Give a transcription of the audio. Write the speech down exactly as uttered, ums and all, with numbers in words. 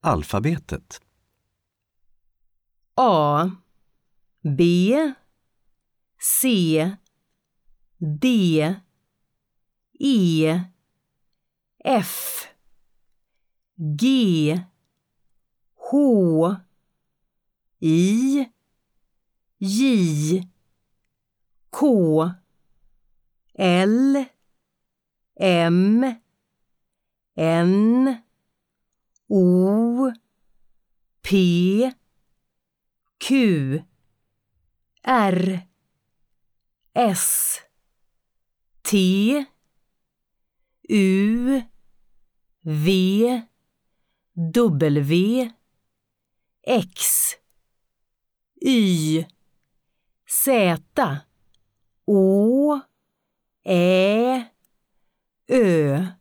alfabetet. A, B, C, D, E, F, G, H, I, J, K, L, M, N, O, P, Q, R, S, T, U, V, W, X, Y, Z, Å, Ä, Ö.